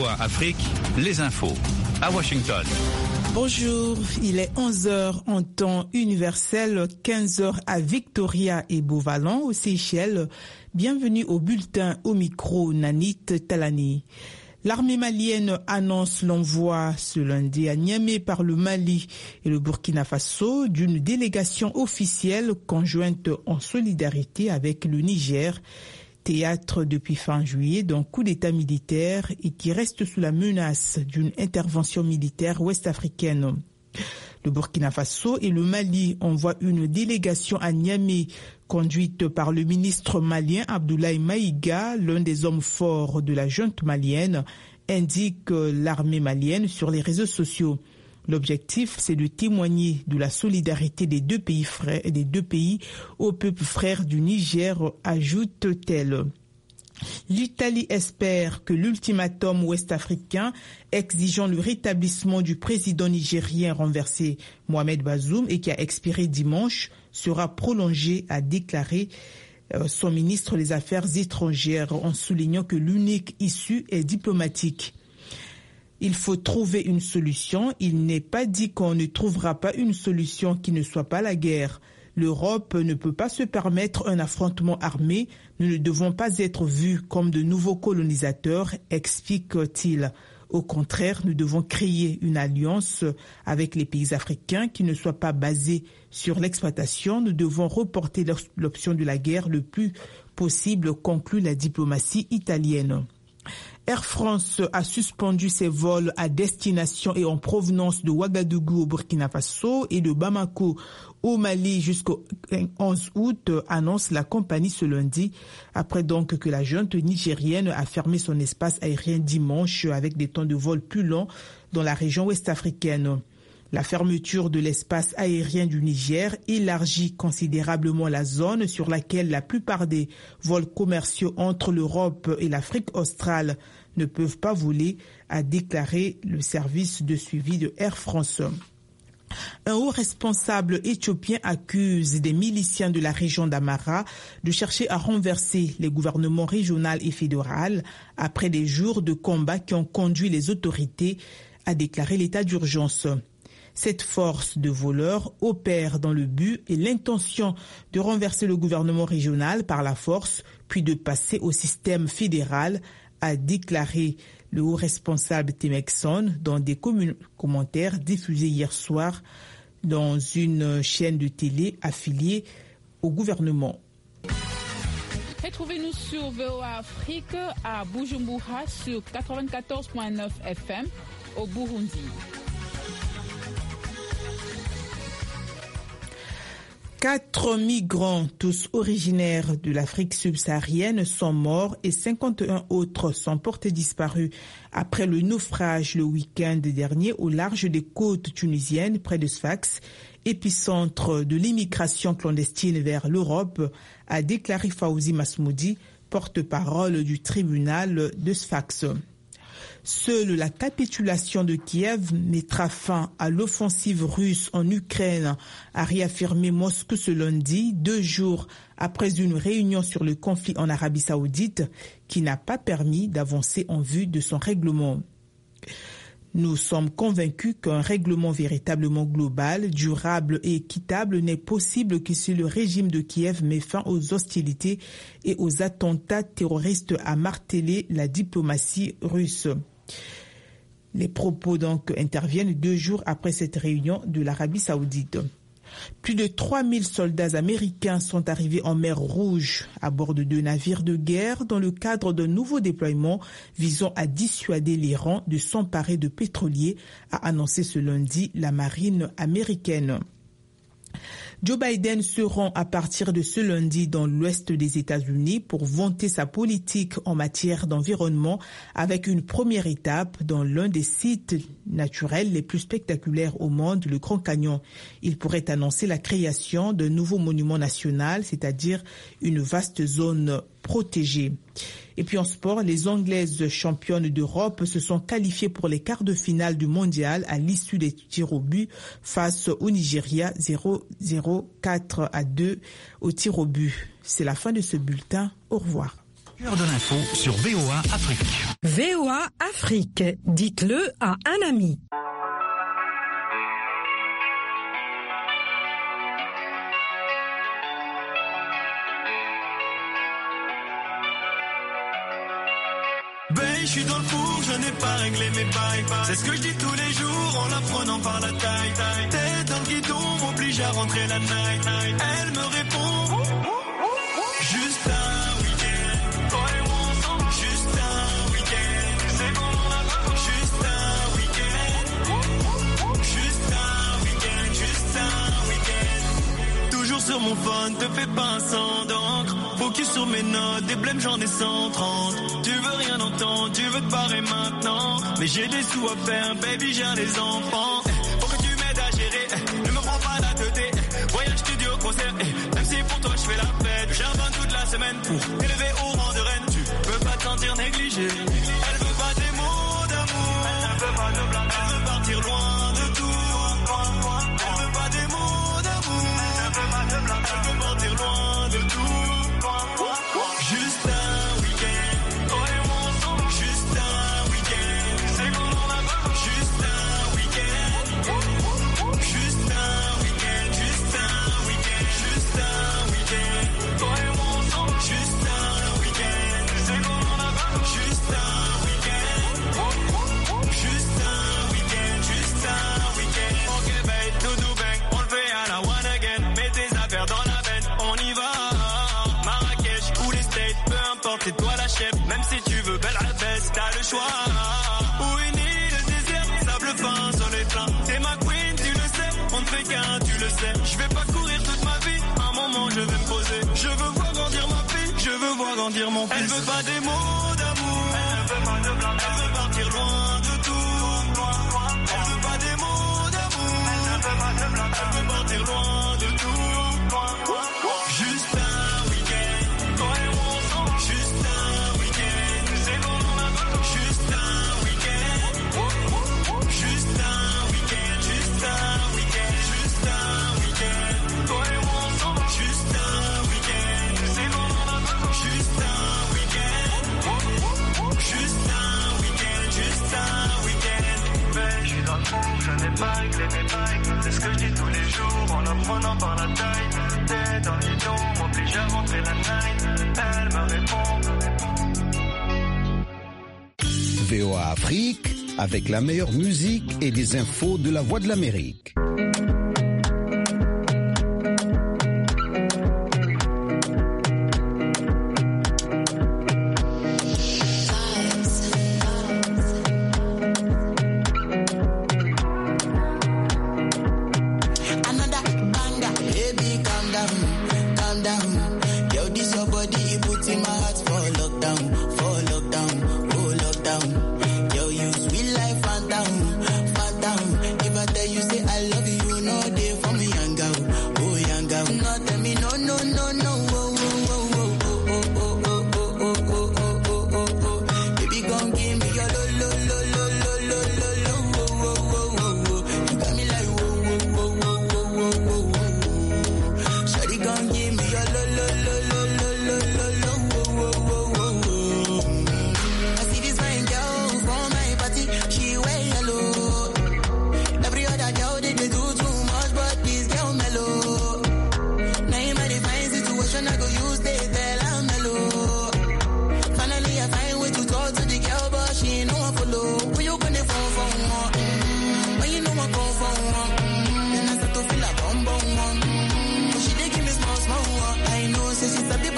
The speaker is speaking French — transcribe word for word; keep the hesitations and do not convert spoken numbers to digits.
V O A Afrique, les infos à Washington. Bonjour, il est onze heures en temps universel, quinze heures à Victoria et Beauvalan aux Seychelles. Bienvenue au bulletin au micro Nanit Talani. L'armée malienne annonce l'envoi ce lundi à Niamey par le Mali et le Burkina Faso d'une délégation officielle conjointe en solidarité avec le Niger, théâtre depuis fin juillet d'un coup d'État militaire et qui reste sous la menace d'une intervention militaire ouest-africaine. Le Burkina Faso et le Mali envoient une délégation à Niamey conduite par le ministre malien Abdoulaye Maïga, l'un des hommes forts de la junte malienne, indique l'armée malienne sur les réseaux sociaux. L'objectif, c'est de témoigner de la solidarité des deux pays frères et des deux pays au peuple frère du Niger, ajoute-t-elle. L'Italie espère que l'ultimatum ouest-africain exigeant le rétablissement du président nigérien renversé Mohamed Bazoum et qui a expiré dimanche sera prolongé, a déclaré son ministre des Affaires étrangères en soulignant que l'unique issue est diplomatique. Il faut trouver une solution. Il n'est pas dit qu'on ne trouvera pas une solution qui ne soit pas la guerre. L'Europe ne peut pas se permettre un affrontement armé. Nous ne devons pas être vus comme de nouveaux colonisateurs, explique-t-il. Au contraire, nous devons créer une alliance avec les pays africains qui ne soit pas basée sur l'exploitation. Nous devons reporter l'option de la guerre le plus possible, conclut la diplomatie italienne. Air France a suspendu ses vols à destination et en provenance de Ouagadougou au Burkina Faso et de Bamako au Mali jusqu'au onze août, annonce la compagnie ce lundi, après donc que la junte nigérienne a fermé son espace aérien dimanche avec des temps de vol plus longs dans la région ouest-africaine. La fermeture de l'espace aérien du Niger élargit considérablement la zone sur laquelle la plupart des vols commerciaux entre l'Europe et l'Afrique australe ne peuvent pas voler, a déclaré le service de suivi de Air France. Un haut responsable éthiopien accuse des miliciens de la région d'Amara de chercher à renverser les gouvernements régional et fédéral après des jours de combat qui ont conduit les autorités à déclarer l'état d'urgence. Cette force de voleurs opère dans le but et l'intention de renverser le gouvernement régional par la force, puis de passer au système fédéral, a déclaré le haut responsable Temekson dans des commentaires diffusés hier soir dans une chaîne de télé affiliée au gouvernement. Retrouvez-nous sur V O A Afrique à Bujumbura sur quatre-vingt-quatorze virgule neuf F M au Burundi. Quatre migrants, tous originaires de l'Afrique subsaharienne, sont morts et cinquante et un autres sont portés disparus après le naufrage le week-end dernier au large des côtes tunisiennes près de Sfax, épicentre de l'immigration clandestine vers l'Europe, a déclaré Fawzi Masmoudi, porte-parole du tribunal de Sfax. Seule la capitulation de Kiev mettra fin à l'offensive russe en Ukraine, a réaffirmé Moscou ce lundi, deux jours après une réunion sur le conflit en Arabie Saoudite qui n'a pas permis d'avancer en vue de son règlement. Nous sommes convaincus qu'un règlement véritablement global, durable et équitable n'est possible que si le régime de Kiev met fin aux hostilités et aux attentats terroristes, a martelé la diplomatie russe. Les propos donc interviennent deux jours après cette réunion de l'Arabie Saoudite. Plus de trois mille soldats américains sont arrivés en mer Rouge à bord de deux navires de guerre dans le cadre d'un nouveau déploiement visant à dissuader l'Iran de s'emparer de pétroliers, a annoncé ce lundi la marine américaine. Joe Biden se rend à partir de ce lundi dans l'ouest des États-Unis pour vanter sa politique en matière d'environnement avec une première étape dans l'un des sites naturels les plus spectaculaires au monde, le Grand Canyon. Il pourrait annoncer la création d'un nouveau monument national, c'est-à-dire une vaste zone protégée. Et puis en sport, les Anglaises championnes d'Europe se sont qualifiées pour les quarts de finale du mondial à l'issue des tirs au but face au Nigeria zéro zéro quatre à deux au tir au but. C'est la fin de ce bulletin. Au revoir. Cœur de l'info sur V O A Afrique. V O A Afrique, dites-le à un ami. Ben, je suis dans le four, je n'ai pas réglé mes bails. C'est ce que je dis tous les jours en la prenant par la taille. Tête dans le guidon, m'oblige à rentrer la night. Elle me répond, juste un week-end. Toi et moi ensemble, juste un week-end. C'est bon, on a juste un week-end. Juste un week-end, juste un week-end. Toujours sur mon phone, te fais pas un sang d'encre. Focus sur mes notes, des blèmes j'en ai cent trente. Tu veux rien entendre, tu veux te barrer maintenant. Mais j'ai des sous à faire, baby j'ai des enfants. Faut que tu m'aides à gérer, ne me prends pas la tête. Voyage studio, concert, même si pour toi je fais la fête. J'abonne toute la semaine pour t'élever au rang de reine. Tu peux pas te sentir négligé. Elle veut pas des mots d'amour, elle veut pas de blabla. Elle veut partir loin de tout. Elle veut pas des mots d'amour, elle veut pas de blabla. Elle veut partir loin de tout. Juste un week-end, toi et moi ensemble, juste un week-end. C'est qu'on en a pas, juste un week-end. Juste un week-end, juste un week-end, juste un week-end. Toi et moi ensemble, juste un week-end. C'est qu'on en a pas, juste un week-end. Juste un week-end, juste un week-end. Ok, babe, tout do bang, on le fait à la one again. Mets tes affaires dans la benne, on y va. C'est toi la chef, même si tu veux belle abaisse, t'as le choix. Où est né le désert, sable fin sur les flancs. T'es ma queen, tu le sais, on ne fait qu'un, tu le sais. Je vais pas courir toute ma vie, un moment je vais me poser. Je veux voir grandir ma fille, je veux voir grandir mon fils. Elle veut pas des mots d'amour, elle veut pas de blabla. Elle veut partir loin de tout. Elle veut pas des mots d'amour, elle veut pas de blabla. Elle veut partir loin de tout. Juste un week-end, toi et moi ensemble, juste un week-end. C'est bon, on a pas juste un week-end. Juste un week-end, juste un week-end, juste un week-end. Toi et moi ensemble, juste un week-end. C'est bon, on a pas juste un week-end. Juste un week-end, juste un week-end. Mais je suis dans le fond, je n'ai pas réglé mes bails. C'est ce que je dis tous les jours en la prenant par la taille. T'es dans les dons, m'oblige à rentrer la night. Elle me répond. V O A Afrique, avec la meilleure musique et les infos de la Voix de l'Amérique. She dey give me small, small, I know, say she's a bit